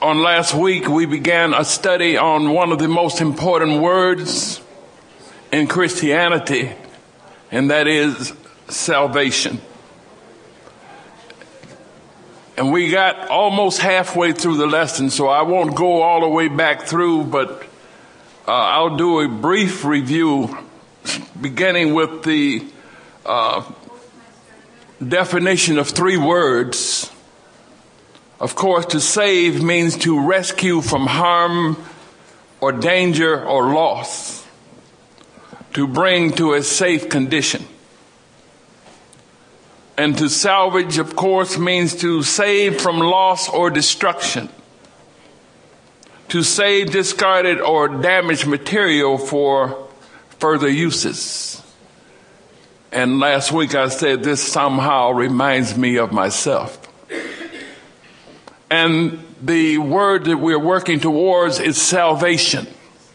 On last week, we began a study on one of the most important words in Christianity, and that is salvation. And we got almost halfway through the lesson, so I won't go all the way back through, but I'll do a brief review, beginning with the definition of three words. Of course, to save means to rescue from harm or danger or loss, to bring to a safe condition. And to salvage, of course, means to save from loss or destruction, to save discarded or damaged material for further uses. And last week I said this somehow reminds me of myself. And the word that we're working towards is salvation.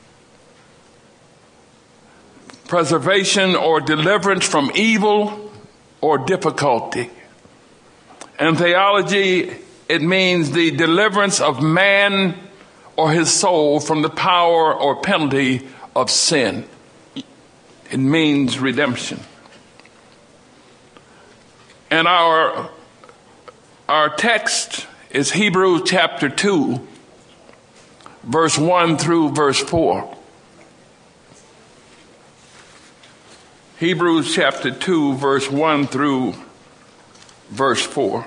Preservation or deliverance from evil or difficulty. And theology, it means the deliverance of man or his soul from the power or penalty of sin. It means redemption. And our text is Hebrews chapter 2, verse 1 through verse 4. Hebrews chapter 2, verse 1 through verse 4.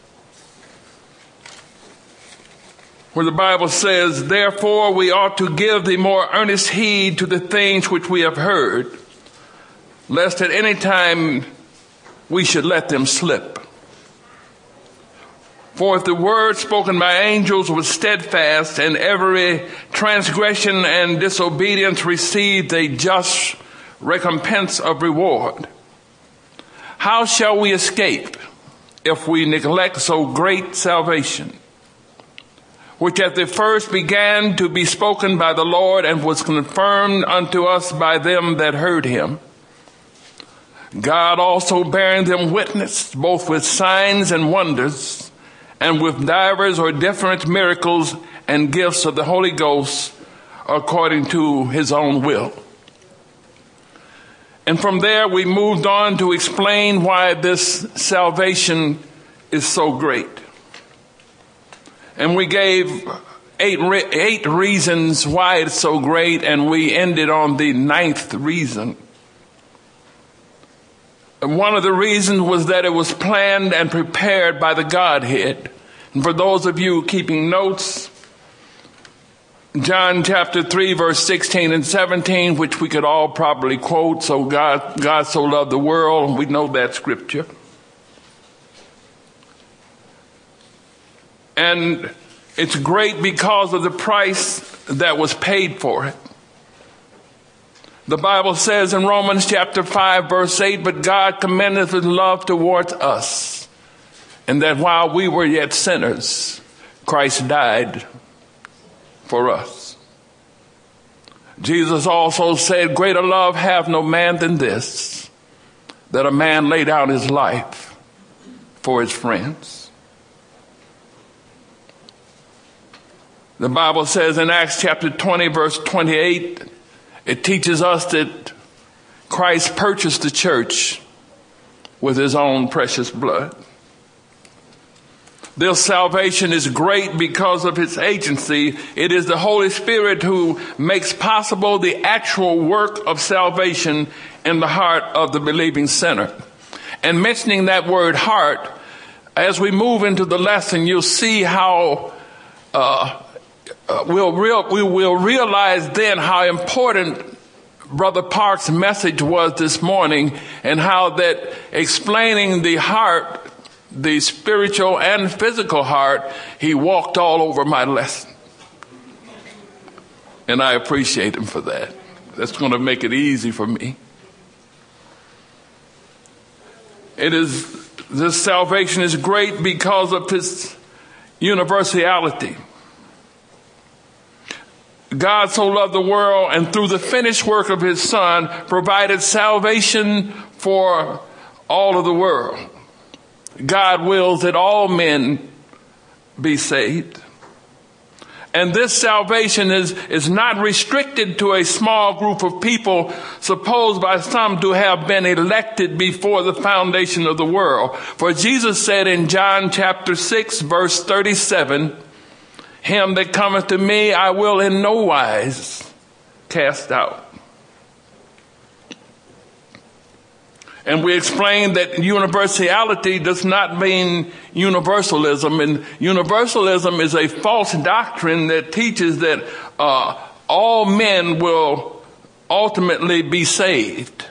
Where the Bible says, "Therefore we ought to give the more earnest heed to the things which we have heard, lest at any time we should let them slip. For if the word spoken by angels was steadfast, and every transgression and disobedience received a just recompense of reward, how shall we escape if we neglect so great salvation, which at the first began to be spoken by the Lord and was confirmed unto us by them that heard him? God also bearing them witness, both with signs and wonders, and with divers or different miracles and gifts of the Holy Ghost, according to his own will." And from there we moved on to explain why this salvation is so great. And we gave eight reasons why it's so great, and we ended on the 9th reason. And one of the reasons was that it was planned and prepared by the Godhead. And for those of you keeping notes, John chapter 3, verse 16 and 17, which we could all probably quote, "So God so loved the world," we know that scripture. And it's great because of the price that was paid for it. The Bible says in Romans chapter 5, verse 8, "But God commendeth his love towards us, and that while we were yet sinners, Christ died for us." Jesus also said, "Greater love hath no man than this, that a man lay down his life for his friends." The Bible says in Acts chapter 20, verse 28, it teaches us that Christ purchased the church with his own precious blood. This salvation is great because of its agency. It is the Holy Spirit who makes possible the actual work of salvation in the heart of the believing sinner. And mentioning that word heart, as we move into the lesson, you'll see how we will realize then how important Brother Park's message was this morning, and how that explaining the heart, the spiritual and physical heart, he walked all over my lesson. And I appreciate him for that. That's going to make it easy for me. This salvation is great because of its universality. God so loved the world, and through the finished work of his Son, provided salvation for all of the world. God wills that all men be saved. And this salvation is not restricted to a small group of people supposed by some to have been elected before the foundation of the world. For Jesus said in John chapter 6, verse 37, him that cometh to me I will in no wise cast out. And we explained that universality does not mean universalism. And universalism is a false doctrine that teaches that all men will ultimately be saved.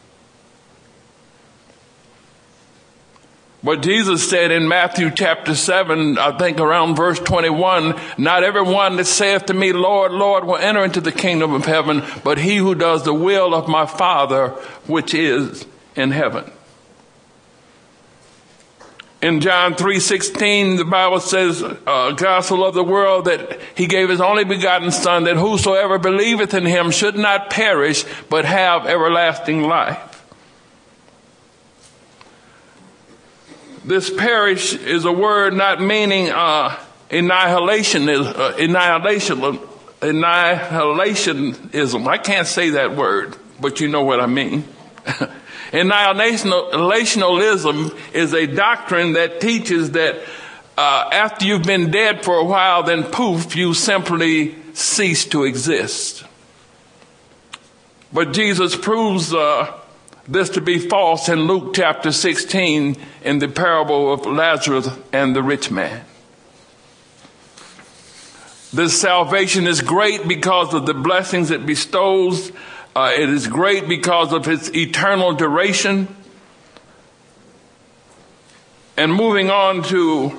But Jesus said in Matthew chapter 7, I think around verse 21, not everyone that saith to me, Lord, Lord, will enter into the kingdom of heaven, but he who does the will of my Father which is in heaven. In John 3:16, the Bible says, God so loved the world that he gave his only begotten Son, that whosoever believeth in him should not perish, but have everlasting life. This perish is a word not meaning annihilationism. I can't say that word, but you know what I mean. Annihilationism is a doctrine that teaches that after you've been dead for a while, then poof, you simply cease to exist. But Jesus proves this to be false in Luke chapter 16 in the parable of Lazarus and the rich man. This salvation is great because of the blessings it bestows. It is great because of its eternal duration. And moving on to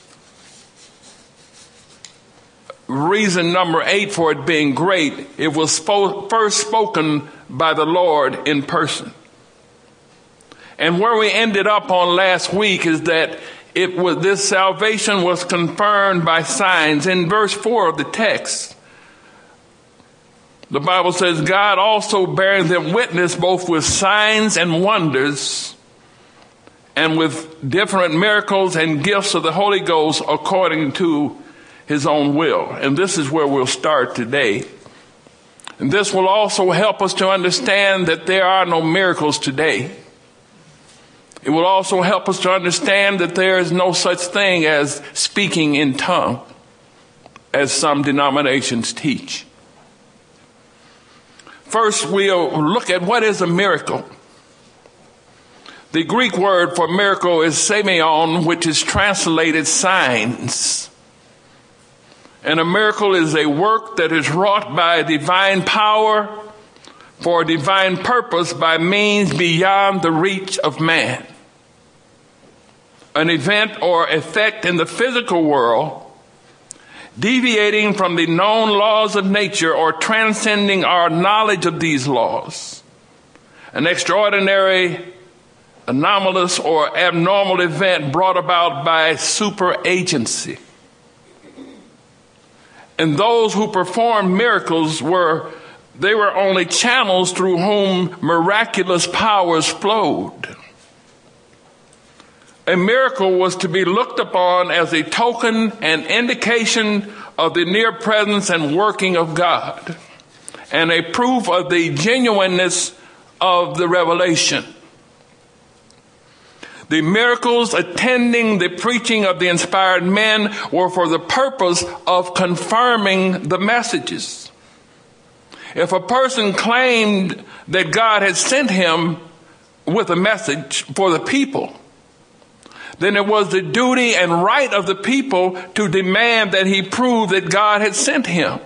reason number 8 for it being great, it was first spoken by the Lord in person. And where we ended up on last week is that this salvation was confirmed by signs. In verse 4 of the text, the Bible says, God also bearing them witness both with signs and wonders and with different miracles and gifts of the Holy Ghost according to his own will. And this is where we'll start today. And this will also help us to understand that there are no miracles today. It will also help us to understand that there is no such thing as speaking in tongues, as some denominations teach. First, we'll look at what is a miracle. The Greek word for miracle is semeion, which is translated signs. And a miracle is a work that is wrought by divine power for a divine purpose by means beyond the reach of man. An event or effect in the physical world deviating from the known laws of nature or transcending our knowledge of these laws. An extraordinary, anomalous, or abnormal event brought about by super agency. And those who performed miracles were only channels through whom miraculous powers flowed. A miracle was to be looked upon as a token and indication of the near presence and working of God, and a proof of the genuineness of the revelation. The miracles attending the preaching of the inspired men were for the purpose of confirming the messages. If a person claimed that God had sent him with a message for the people, then it was the duty and right of the people to demand that he prove that God had sent him.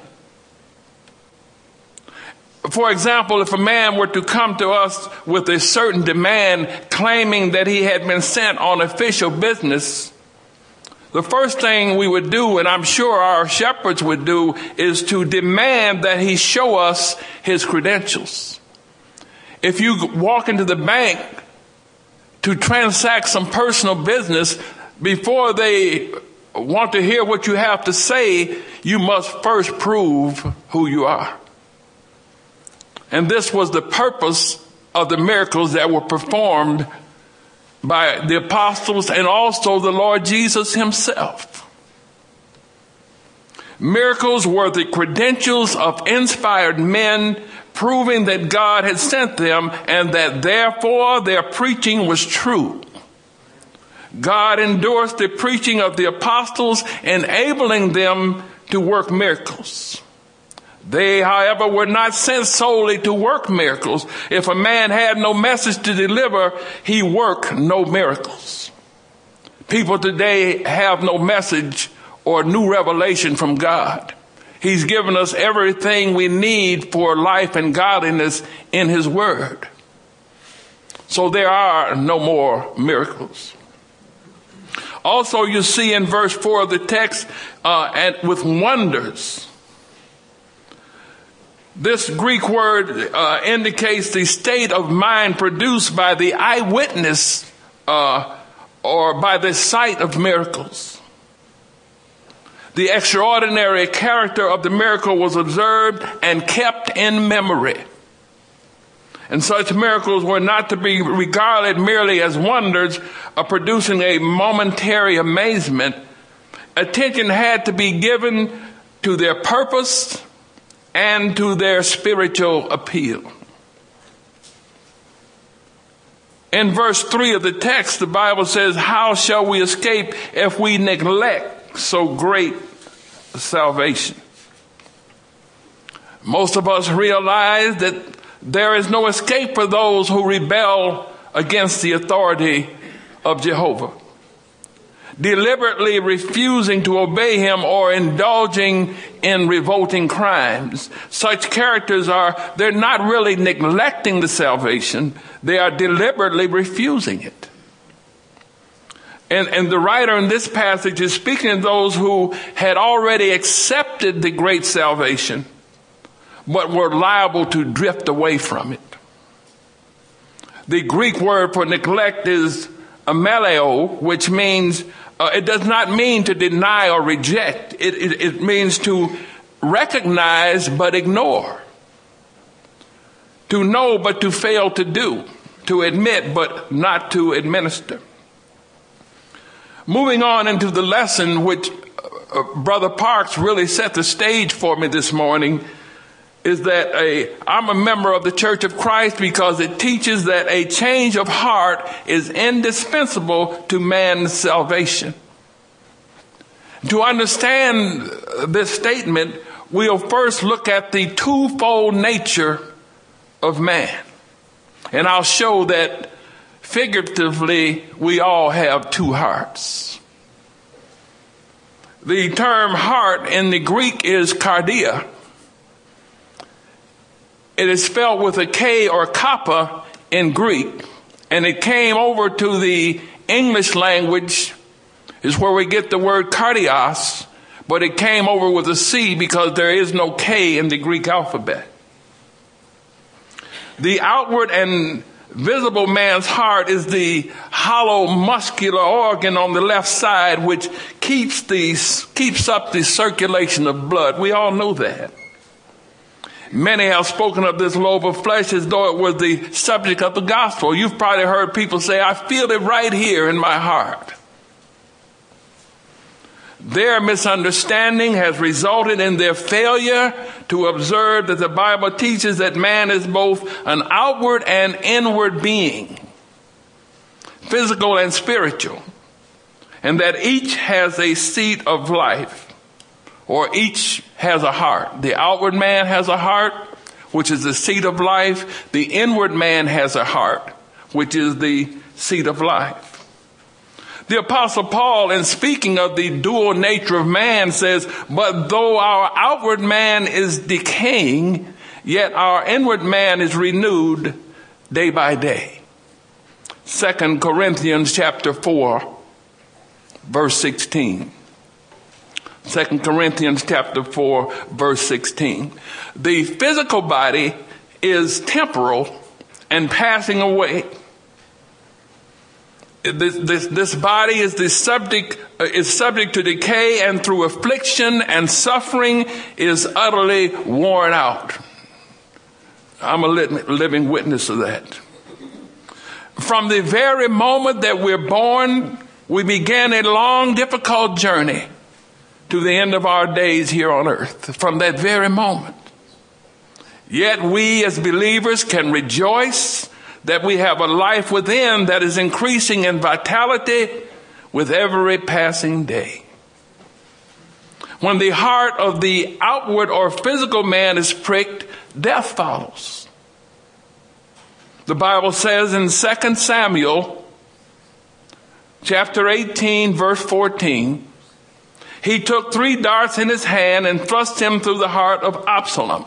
For example, if a man were to come to us with a certain demand claiming that he had been sent on official business, the first thing we would do, and I'm sure our shepherds would do, is to demand that he show us his credentials. If you walk into the bank to transact some personal business, before they want to hear what you have to say, you must first prove who you are. And this was the purpose of the miracles that were performed by the apostles and also the Lord Jesus himself. Miracles were the credentials of inspired men, proving that God had sent them and that therefore their preaching was true. God endorsed the preaching of the apostles, enabling them to work miracles. They, however, were not sent solely to work miracles. If a man had no message to deliver, he worked no miracles. People today have no message or new revelation from God. He's given us everything we need for life and godliness in his word. So there are no more miracles. Also, you see in verse 4 of the text, and with wonders. This Greek word indicates the state of mind produced by the eyewitness or by the sight of miracles. The extraordinary character of the miracle was observed and kept in memory. And such miracles were not to be regarded merely as wonders of producing a momentary amazement. Attention had to be given to their purpose and to their spiritual appeal. In verse 3 of the text, the Bible says, "How shall we escape if we neglect so great salvation?" Most of us realize that there is no escape for those who rebel against the authority of Jehovah, deliberately refusing to obey him or indulging in revolting crimes. Such characters they're not really neglecting the salvation, they are deliberately refusing it. And the writer in this passage is speaking of those who had already accepted the great salvation, but were liable to drift away from it. The Greek word for neglect is ameleo, which means, it does not mean to deny or reject. It means to recognize but ignore. To know but to fail to do. To admit but not to administer. Moving on into the lesson, which Brother Parks really set the stage for me this morning, is that I'm a member of the Church of Christ because it teaches that a change of heart is indispensable to man's salvation. To understand this statement, we'll first look at the twofold nature of man. And I'll show that figuratively we all have two hearts. The term heart in the Greek is cardia. It is spelled with a K or kappa in Greek, and it came over to the English language, is where we get the word cardios, but it came over with a C because there is no K in the Greek alphabet. The outward and visible man's heart is the hollow muscular organ on the left side, which keeps up the circulation of blood. We all know that. Many have spoken of this lobe of flesh as though it was the subject of the gospel. You've probably heard people say, "I feel it right here in my heart." Their misunderstanding has resulted in their failure to observe that the Bible teaches that man is both an outward and inward being, physical and spiritual, and that each has a seat of life. Or each has a heart. The outward man has a heart, which is the seat of life. The inward man has a heart, which is the seat of life. The Apostle Paul, in speaking of the dual nature of man, says, "But though our outward man is decaying, yet our inward man is renewed day by day." 2 Corinthians chapter 4, verse 16. 2 Corinthians chapter 4, verse 16. The physical body is temporal and passing away. This body is subject to decay, and through affliction and suffering is utterly worn out. I'm a living witness of that. From the very moment that we're born, we begin a long, difficult journey to the end of our days here on earth, from that very moment. Yet we as believers can rejoice that we have a life within that is increasing in vitality with every passing day. When the heart of the outward or physical man is pricked, death follows. The Bible says in 2 Samuel chapter 18, verse 14, he took 3 darts in his hand and thrust him through the heart of Absalom.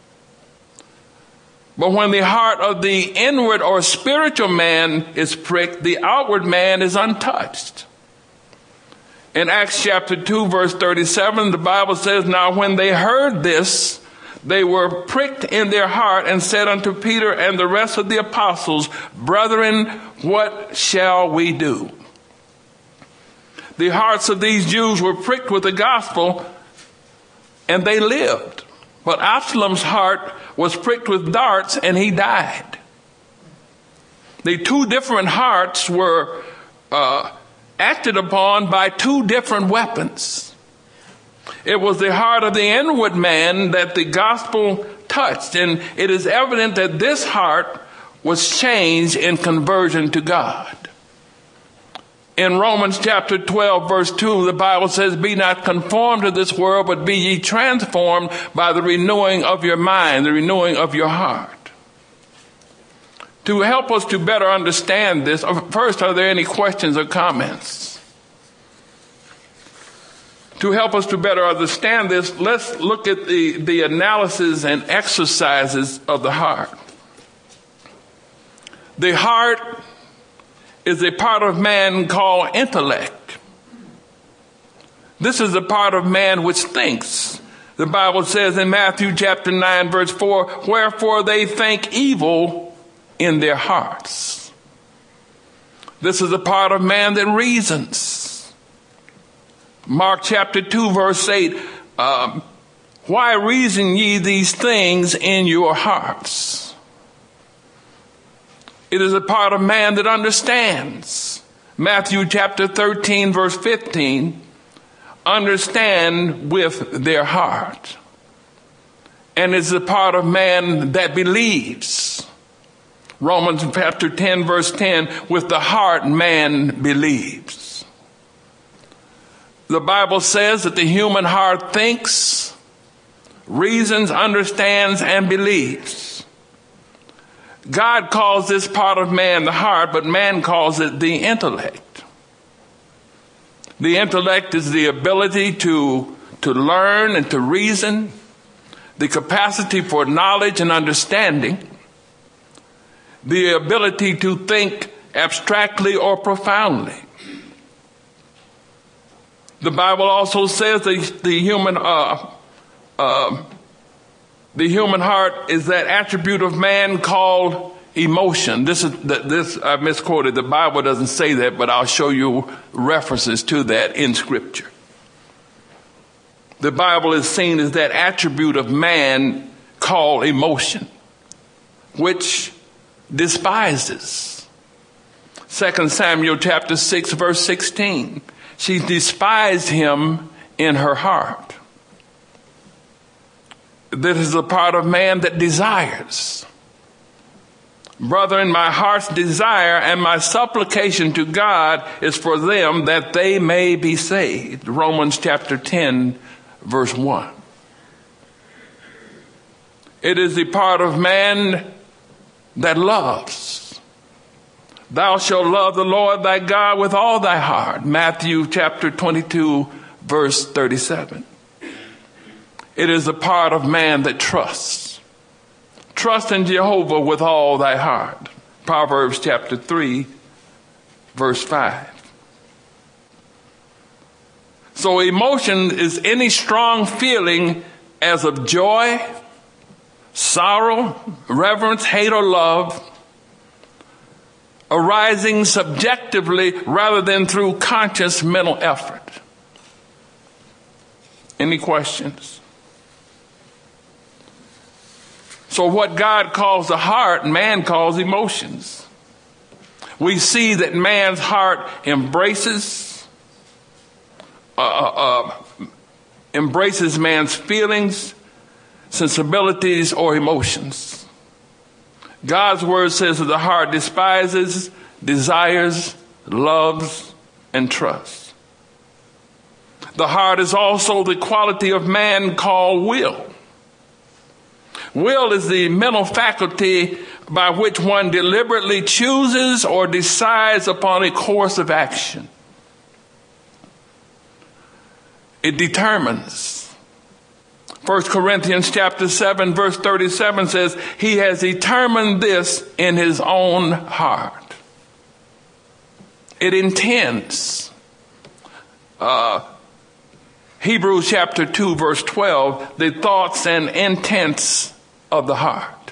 But when the heart of the inward or spiritual man is pricked, the outward man is untouched. In Acts chapter 2, verse 37, the Bible says, now when they heard this, they were pricked in their heart and said unto Peter and the rest of the apostles, brethren, what shall we do? The hearts of these Jews were pricked with the gospel, and they lived. But Absalom's heart was pricked with darts, and he died. The 2 different hearts were acted upon by 2 different weapons. It was the heart of the inward man that the gospel touched, and it is evident that this heart was changed in conversion to God. In Romans chapter 12, verse 2, the Bible says, be not conformed to this world, but be ye transformed by the renewing of your mind, the renewing of your heart. To help us to better understand this, first, are there any questions or comments? To help us to better understand this, let's look at the analysis and exercises of the heart. The heart is a part of man called intellect. This is the part of man which thinks. The Bible says in Matthew chapter 9, verse 4, wherefore they think evil in their hearts. This is the part of man that reasons. Mark chapter 2, verse 8, why reason ye these things in your hearts? It is a part of man that understands. Matthew chapter 13, verse 15, understand with their heart. And it's a part of man that believes. Romans chapter 10, verse 10, with the heart man believes. The Bible says that the human heart thinks, reasons, understands, and believes. God calls this part of man the heart, but man calls it the intellect. The intellect is the ability to learn and to reason, the capacity for knowledge and understanding, the ability to think abstractly or profoundly. The Bible also says that the human heart is that attribute of man called emotion. This I misquoted. The Bible doesn't say that, but I'll show you references to that in Scripture. The Bible is seen as that attribute of man called emotion, which despises. 2 Samuel chapter 6, verse 16. She despised him in her heart. This is a part of man that desires. Brethren, my heart's desire and my supplication to God is for them that they may be saved. Romans chapter 10, verse 1. It is the part of man that loves. Thou shalt love the Lord thy God with all thy heart. Matthew chapter 22, verse 37. It is a part of man that trusts. Trust in Jehovah with all thy heart. Proverbs chapter 3, verse 5. So emotion is any strong feeling as of joy, sorrow, reverence, hate, or love, arising subjectively rather than through conscious mental effort. Any questions? So what God calls the heart, man calls emotions. We see that man's heart embraces, embraces man's feelings, sensibilities, or emotions. God's word says that the heart despises, desires, loves, and trusts. The heart is also the quality of man called will. Will is the mental faculty by which one deliberately chooses or decides upon a course of action. It determines. 1 Corinthians chapter 7 verse 37 says, he has determined this in his own heart. It intends. Hebrews chapter 2 verse 12, the thoughts and intents of the heart.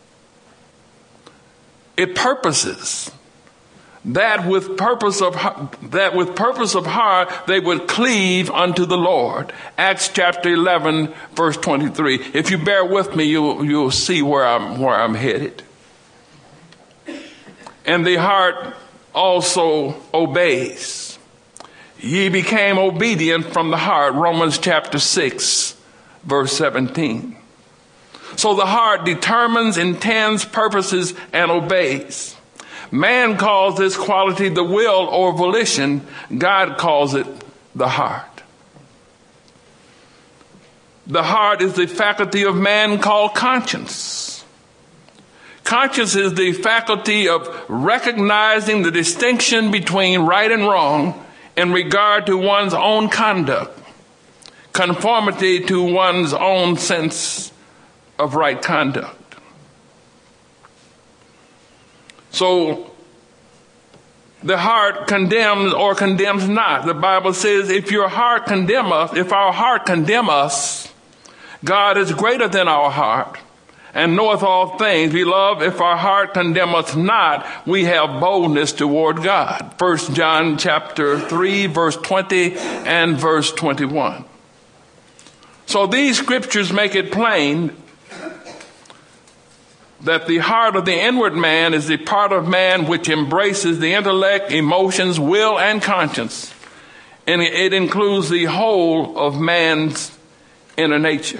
It purposes. That with purpose of heart they would cleave unto the Lord. Acts chapter 11 verse 23. If you bear with me, you'll see where I'm headed. And the heart also obeys. Ye became obedient from the heart. Romans chapter 6 verse 17. So the heart determines, intends, purposes, and obeys. Man calls this quality the will or volition. God calls it the heart. The heart is the faculty of man called conscience. Conscience is the faculty of recognizing the distinction between right and wrong in regard to one's own conduct, conformity to one's own sense of right conduct. So the heart condemns or condemns not. The Bible says, if our heart condemn us, God is greater than our heart and knoweth all things. Beloved, if our heart condemn us not, we have boldness toward God. 1 John chapter 3 verse 20 and verse 21. So these scriptures make it plain that the heart of the inward man is the part of man which embraces the intellect, emotions, will, and conscience. And it includes the whole of man's inner nature.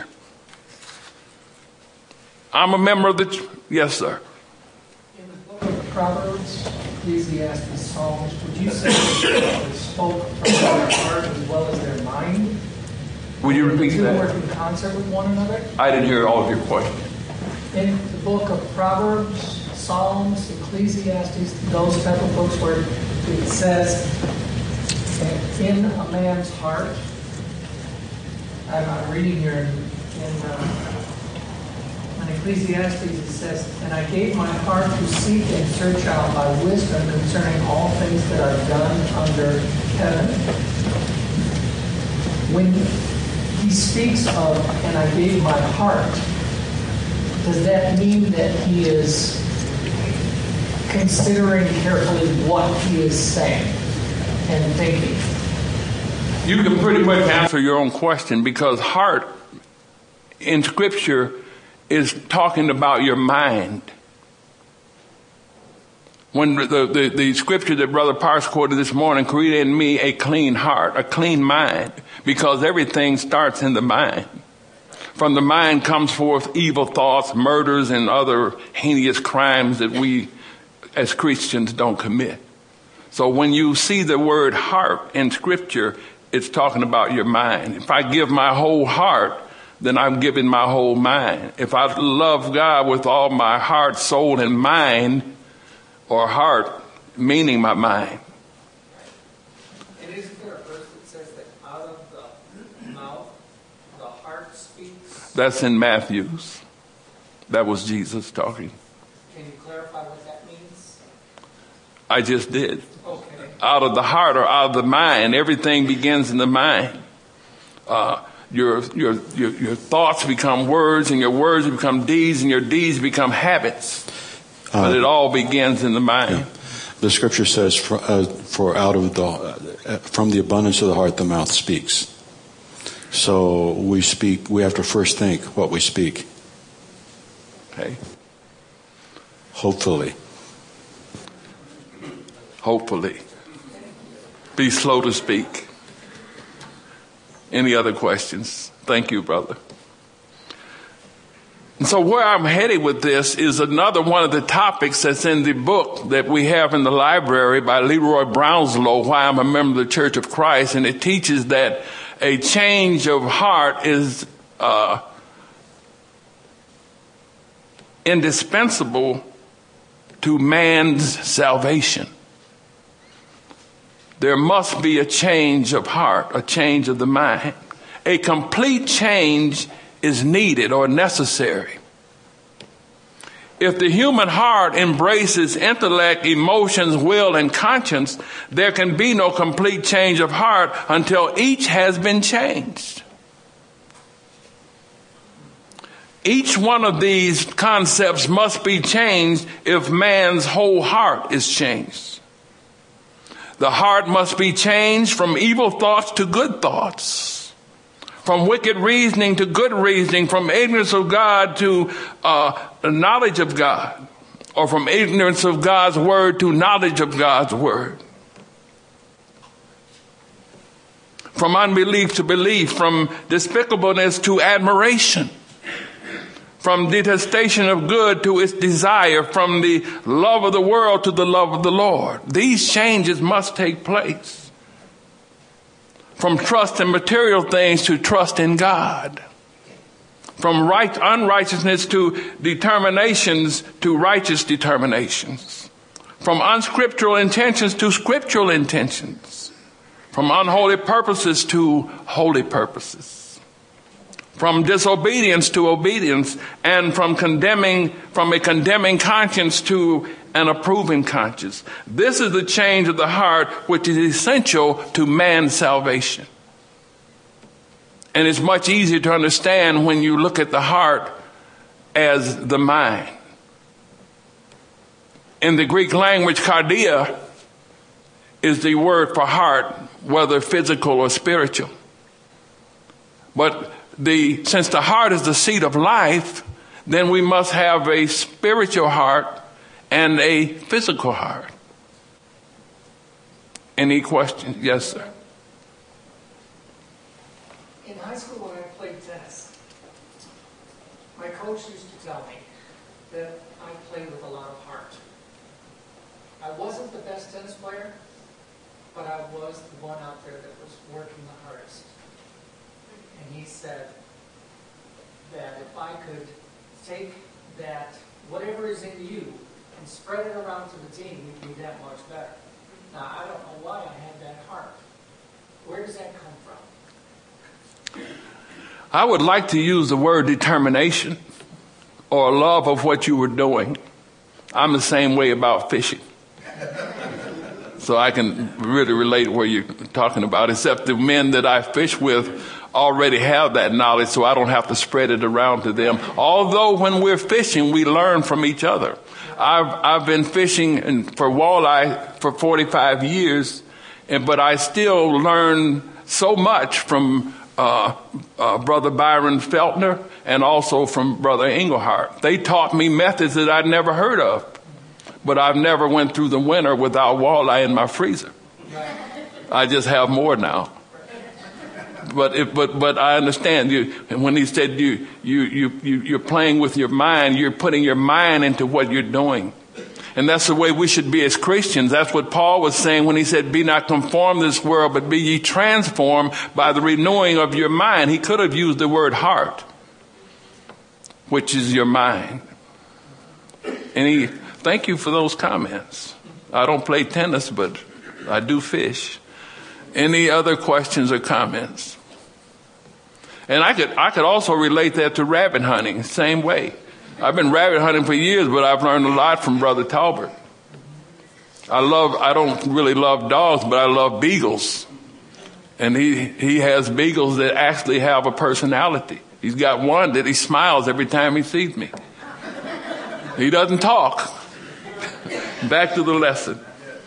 I'm a member of the... Yes, sir. In the book of Proverbs, Ecclesiastes, Psalms, would you say that they spoke from their heart as well as their mind? Would you repeat that? Work in concert with one another? I didn't hear all of your question. In the book of Proverbs, Psalms, Ecclesiastes, those type of books where it says that in a man's heart, I'm reading here in Ecclesiastes, it says, and I gave my heart to seek and search out by wisdom concerning all things that are done under heaven. When he speaks of, and I gave my heart, does that mean that he is considering carefully what he is saying and thinking? You can pretty much answer your own question, because heart in Scripture is talking about your mind. When the scripture that Brother Parks quoted this morning, create in me a clean heart, a clean mind, because everything starts in the mind. From the mind comes forth evil thoughts, murders, and other heinous crimes that we as Christians don't commit. So when you see the word heart in Scripture, it's talking about your mind. If I give my whole heart, then I'm giving my whole mind. If I love God with all my heart, soul, and mind, or heart, meaning my mind. And isn't there a verse that says that out of the mouth, the heart speaks? That's in Matthew's. That was Jesus talking. Can you clarify what that means? I just did. Okay. Out of the heart or out of the mind, everything begins in the mind. Your thoughts become words, and your words become deeds, and your deeds become habits. But it all begins in the mind. Yeah. The scripture says, from the abundance of the heart, the mouth speaks. So we have to first think what we speak. Okay. Hopefully. Be slow to speak. Any other questions? Thank you, brother. And so where I'm headed with this is another one of the topics that's in the book that we have in the library by Leroy Brownlow, Why I'm a Member of the Church of Christ. And it teaches that a change of heart is indispensable to man's salvation. There must be a change of heart, a change of the mind. A complete change is needed or necessary. If the human heart embraces intellect, emotions, will, and conscience, there can be no complete change of heart until each has been changed. Each one of these concepts must be changed if man's whole heart is changed. The heart must be changed from evil thoughts to good thoughts, from wicked reasoning to good reasoning, from ignorance of God to knowledge of God, or from ignorance of God's word to knowledge of God's word. From unbelief to belief, from despicableness to admiration, from detestation of good to its desire, from the love of the world to the love of the Lord. These changes must take place. From trust in material things to trust in God. From unrighteousness to determinations to righteous determinations. From unscriptural intentions to scriptural intentions. From unholy purposes to holy purposes. From disobedience to obedience, and from a condemning conscience to an approving conscience. This is the change of the heart which is essential to man's salvation. And it's much easier to understand when you look at the heart as the mind. In the Greek language, cardia is the word for heart, whether physical or spiritual. But since the heart is the seat of life, then we must have a spiritual heart and a physical heart. Any questions? Yes, sir. In high school when I played tennis, my coach used to tell me that I played with a lot of heart. I wasn't the best tennis player, but I was the one out there that was working the hardest. And he said that if I could take that, whatever is in you, and spread it around to the team, we'd be that much better. Now, I don't know why I had that heart. Where does that come from? I would like to use the word determination or love of what you were doing. I'm the same way about fishing. So I can really relate where you're talking about, except the men that I fish with already have that knowledge, so I don't have to spread it around to them. Although when we're fishing, we learn from each other. I've been fishing for walleye for 45 years, but I still learn so much from Brother Byron Feltner and also from Brother Engelhardt. They taught me methods that I'd never heard of, but I've never went through the winter without walleye in my freezer. I just have more now. But I understand you. And when he said you're playing with your mind, you're putting your mind into what you're doing. And that's the way we should be as Christians. That's what Paul was saying when he said, be not conformed to this world, but be ye transformed by the renewing of your mind. He could have used the word heart, which is your mind. And thank you for those comments. I don't play tennis, but I do fish. Any other questions or comments? And I could also relate that to rabbit hunting, same way. I've been rabbit hunting for years, but I've learned a lot from Brother Talbert. I don't really love dogs, but I love beagles. And he has beagles that actually have a personality. He's got one that he smiles every time he sees me. He doesn't talk. Back to the lesson.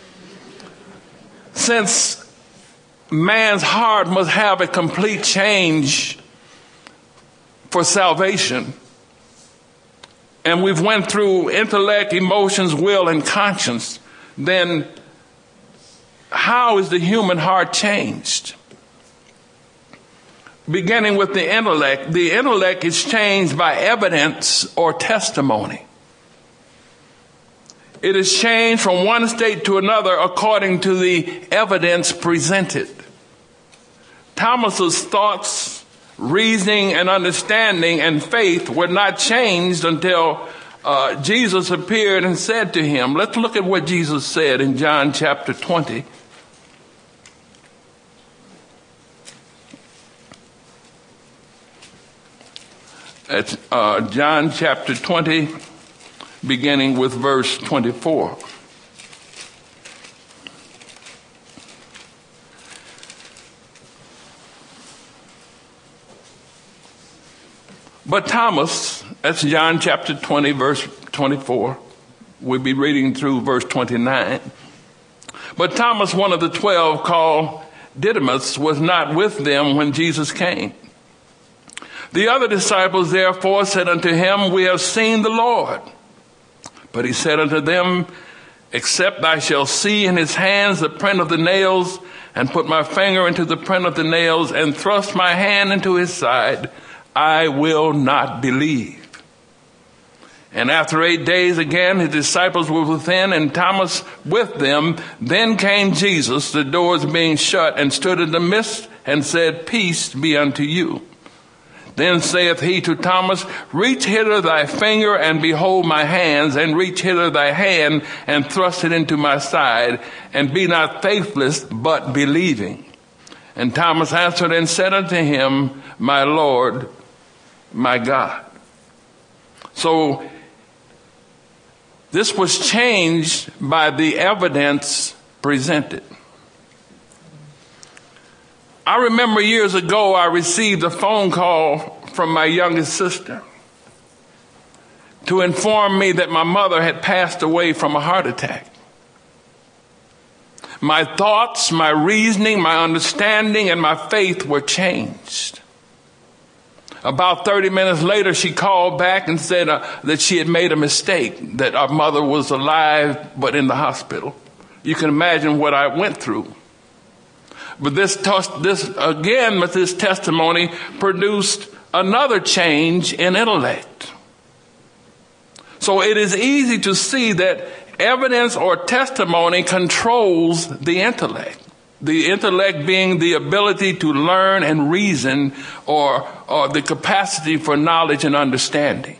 Since man's heart must have a complete change for salvation, and we've went through intellect, emotions, will, and conscience, then how is the human heart changed? beginning with the intellect. The intellect is changed by evidence or testimony. It is changed from one state to another according to the evidence presented. Thomas's thoughts, reasoning, and understanding and faith were not changed until Jesus appeared and said to him. Let's look at what Jesus said in John chapter 20. It's John chapter 20, beginning with verse 24. But Thomas, that's John chapter 20, verse 24. We'll be reading through verse 29. But Thomas, one of the 12, called Didymus, was not with them when Jesus came. The other disciples therefore said unto him, We have seen the Lord. But he said unto them, Except I shall see in his hands the print of the nails, and put my finger into the print of the nails, and thrust my hand into his side, I will not believe. And after 8 days again, his disciples were within, and Thomas with them. Then came Jesus, the doors being shut, and stood in the midst, and said, Peace be unto you. Then saith he to Thomas, Reach hither thy finger, and behold my hands, and reach hither thy hand, and thrust it into my side, and be not faithless, but believing. And Thomas answered and said unto him, My Lord, my God. So this was changed by the evidence presented. I remember years ago I received a phone call from my youngest sister to inform me that my mother had passed away from a heart attack. My thoughts, my reasoning, my understanding, and my faith were changed. About 30 minutes later, she called back and said that she had made a mistake, that our mother was alive but in the hospital. You can imagine what I went through. But this testimony produced another change in intellect. So it is easy to see that evidence or testimony controls the intellect. The intellect being the ability to learn and reason, or the capacity for knowledge and understanding.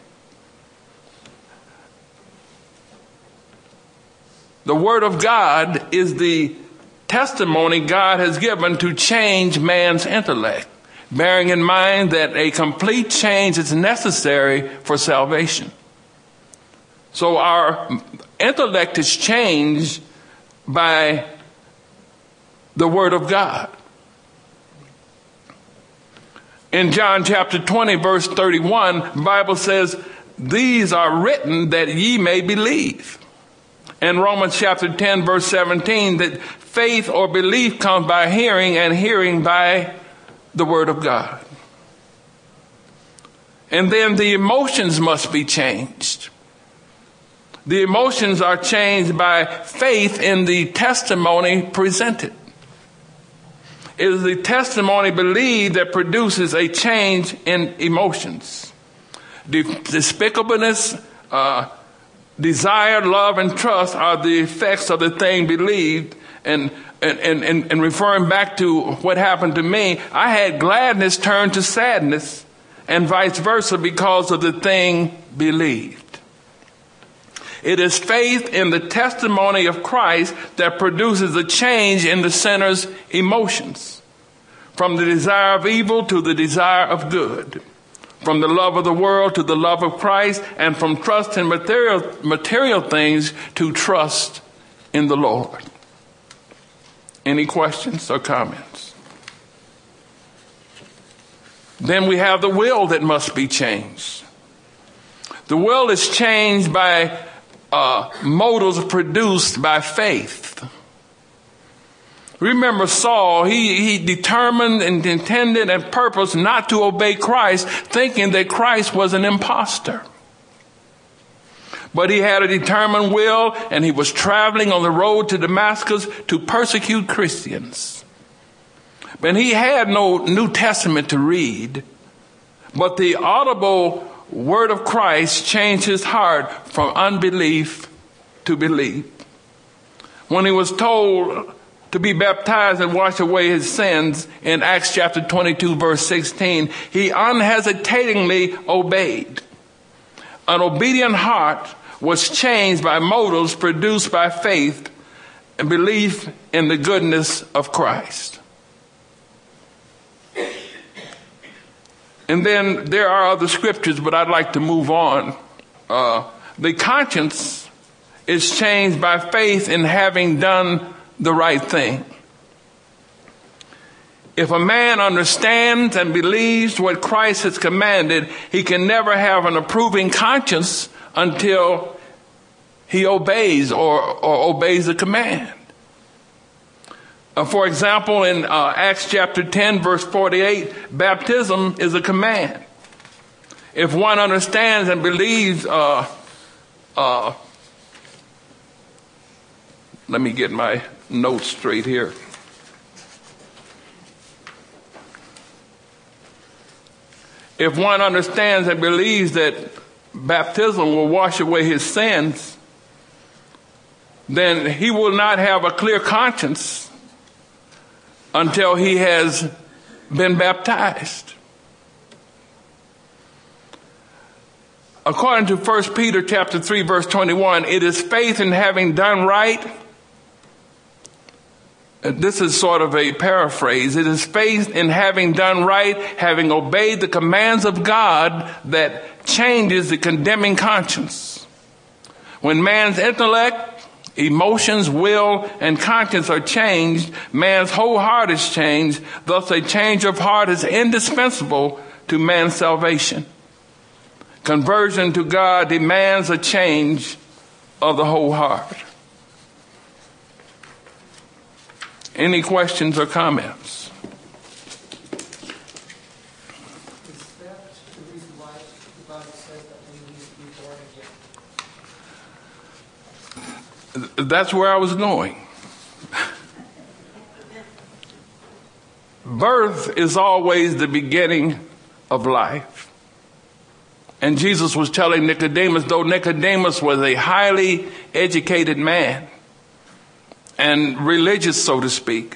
The Word of God is the testimony God has given to change man's intellect, bearing in mind that a complete change is necessary for salvation. So our intellect is changed by the Word of God. In John chapter 20, verse 31, the Bible says, These are written that ye may believe. In Romans chapter 10, verse 17, that faith or belief comes by hearing, and hearing by the Word of God. And then the emotions must be changed. The emotions are changed by faith in the testimony presented. It is the testimony believed that produces a change in emotions. Despicableness, desire, love, and trust are the effects of the thing believed. And referring back to what happened to me, I had gladness turn to sadness, and vice versa, because of the thing believed. It is faith in the testimony of Christ that produces a change in the sinner's emotions, from the desire of evil to the desire of good, from the love of the world to the love of Christ, and from trust in material things to trust in the Lord. Any questions or comments? Then we have the will that must be changed. The will is changed by motives produced by faith. Remember Saul, he determined and intended and purposed not to obey Christ, thinking that Christ was an imposter. But he had a determined will, and he was traveling on the road to Damascus to persecute Christians. And he had no New Testament to read, but the audible word of Christ changed his heart from unbelief to belief. When he was told to be baptized and wash away his sins in Acts chapter 22, verse 16, he unhesitatingly obeyed. An obedient heart was changed by motives produced by faith and belief in the goodness of Christ. And then there are other scriptures, but I'd like to move on. The conscience is changed by faith in having done the right thing. If a man understands and believes what Christ has commanded, he can never have an approving conscience until he obeys or obeys the command. For example, in Acts chapter 10, verse 48, baptism is a command. If one understands and believes, let me get my notes straight here. If one understands and believes that baptism will wash away his sins, then he will not have a clear conscience until he has been baptized. According to 1 Peter chapter 3, verse 21, it is faith in having done right. This is sort of a paraphrase. It is faith in having done right, having obeyed the commands of God, that changes the condemning conscience. When man's intellect, emotions, will, and conscience are changed, man's whole heart is changed. Thus, a change of heart is indispensable to man's salvation. Conversion to God demands a change of the whole heart. Any questions or comments? Is that the reason why the Bible says that we need to be born again? That's where I was going. Birth is always the beginning of life. And Jesus was telling Nicodemus, though Nicodemus was a highly educated man and religious, so to speak,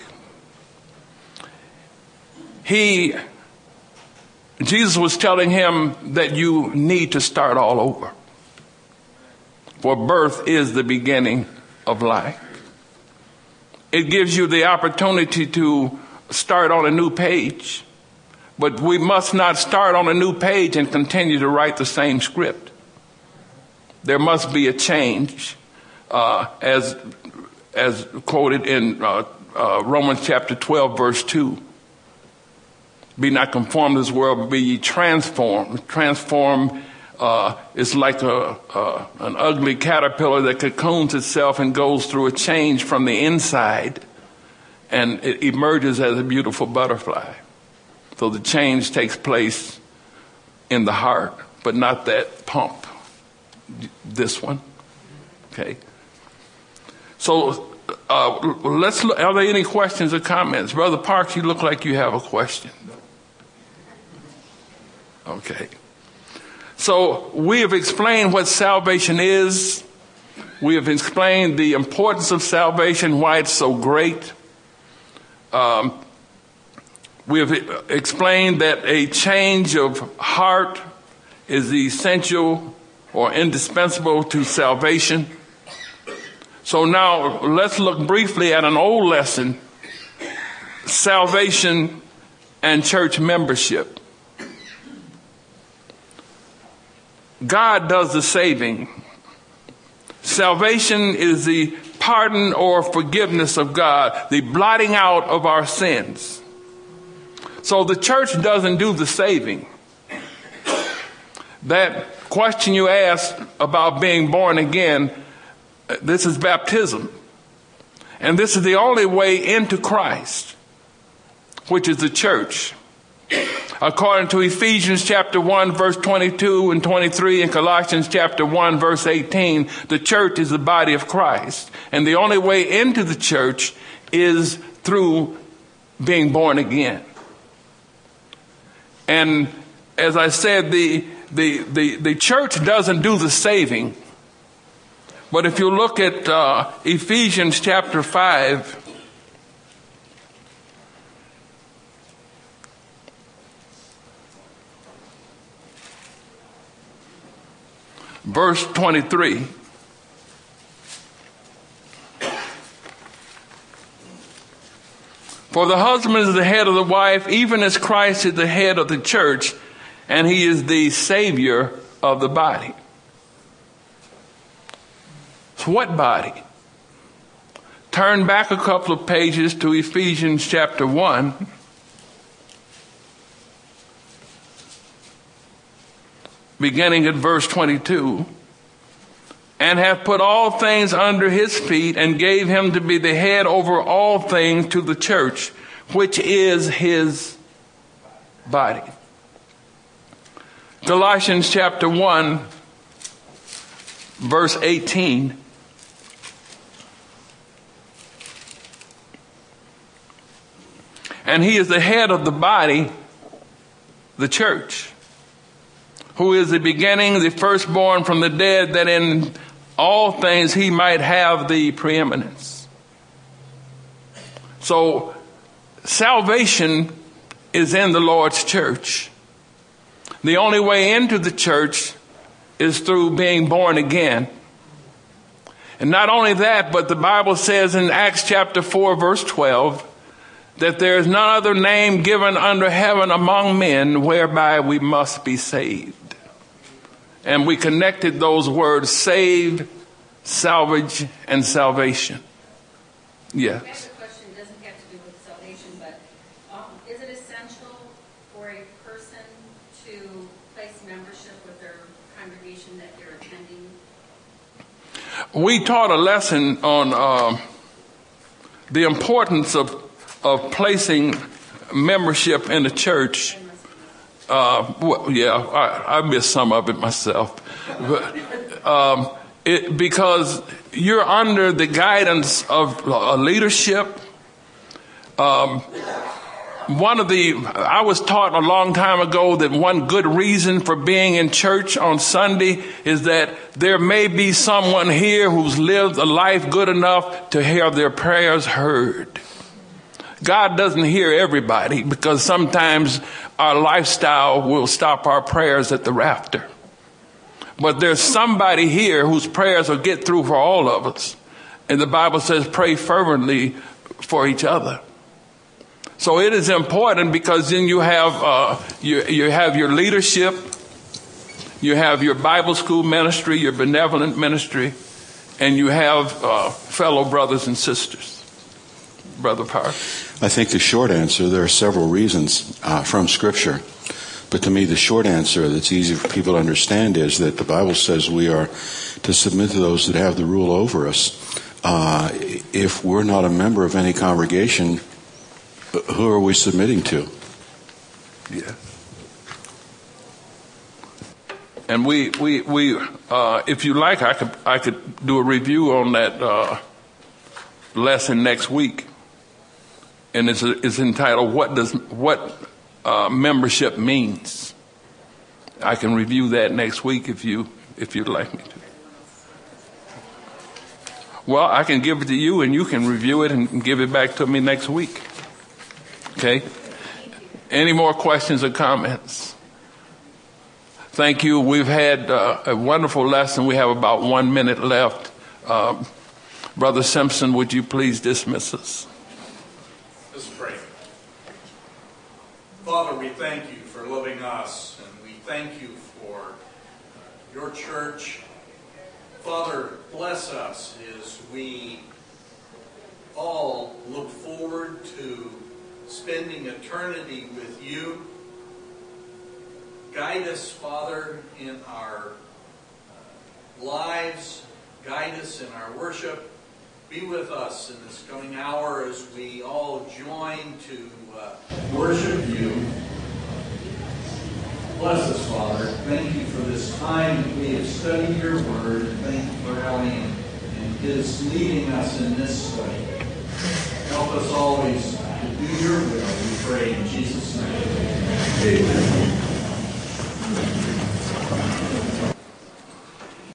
Jesus was telling him that you need to start all over. For birth is the beginning of life. It gives you the opportunity to start on a new page. But we must not start on a new page and continue to write the same script. There must be a change, as quoted in Romans chapter 12, verse 2. Be not conformed to this world, but be ye transformed. Transform is like an ugly caterpillar that cocoons itself and goes through a change from the inside, and it emerges as a beautiful butterfly. So the change takes place in the heart, but not that pump. This one. Okay. So let's look. Are there any questions or comments? Brother Parks, you look like you have a question. Okay. So we have explained what salvation is. We have explained the importance of salvation, why it's so great. We have explained that a change of heart is essential or indispensable to salvation. So now let's look briefly at an old lesson, salvation and church membership. God does the saving. Salvation is the pardon or forgiveness of God, the blotting out of our sins. So the church doesn't do the saving. That question you asked about being born again, this is baptism. And this is the only way into Christ, which is the church. According to Ephesians chapter 1, verse 22 and 23, and Colossians chapter 1, verse 18, the church is the body of Christ. And the only way into the church is through being born again. And as I said, the church doesn't do the saving. But if you look at Ephesians chapter 5, verse 23. For the husband is the head of the wife, even as Christ is the head of the church, and he is the Savior of the body. So what body? Turn back a couple of pages to Ephesians chapter 1. Beginning at verse 22. And hath put all things under his feet, and gave him to be the head over all things to the church, which is his body. Colossians chapter 1, verse 18. And he is the head of the body, the church, who is the beginning, the firstborn from the dead, that in all things he might have the preeminence. So salvation is in the Lord's church. The only way into the church is through being born again. And not only that, but the Bible says in Acts chapter 4, verse 12, that there is none other name given under heaven among men whereby we must be saved. And we connected those words, save, salvage, and salvation. Yes. My next question doesn't have to do with salvation, but is it essential for a person to place membership with their congregation that they're attending? We taught a lesson on the importance of placing membership in the church. I missed some of it myself. But, because you're under the guidance of leadership. I was taught a long time ago that one good reason for being in church on Sunday is that there may be someone here who's lived a life good enough to have their prayers heard. God doesn't hear everybody, because sometimes our lifestyle will stop our prayers at the rafter. But there's somebody here whose prayers will get through for all of us. And the Bible says pray fervently for each other. So it is important, because then you have you have your leadership, you have your Bible school ministry, your benevolent ministry, and you have fellow brothers and sisters. Brother Park. I think the short answer, there are several reasons from Scripture. But to me, the short answer that's easy for people to understand is that the Bible says we are to submit to those that have the rule over us. If we're not a member of any congregation, who are we submitting to? Yeah. And we if you like, I could do a review on that lesson next week. And it's entitled "What Membership Means." I can review that next week if you'd like me to. Well, I can give it to you, and you can review it and give it back to me next week. Okay? Any more questions or comments? Thank you. We've had a wonderful lesson. We have about 1 minute left. Brother Simpson, would you please dismiss us? Let's pray. Father, we thank you for loving us, and we thank you for your church. Father, bless us as we all look forward to spending eternity with you. Guide us, Father, in our lives. Guide us in our worship. Be with us in this coming hour as we all join to worship you. Bless us, Father. Thank you for this time that we have studied your word. Thank you for Ellie and his leading us in this study. Help us always to do your will, we pray in Jesus' name. Amen.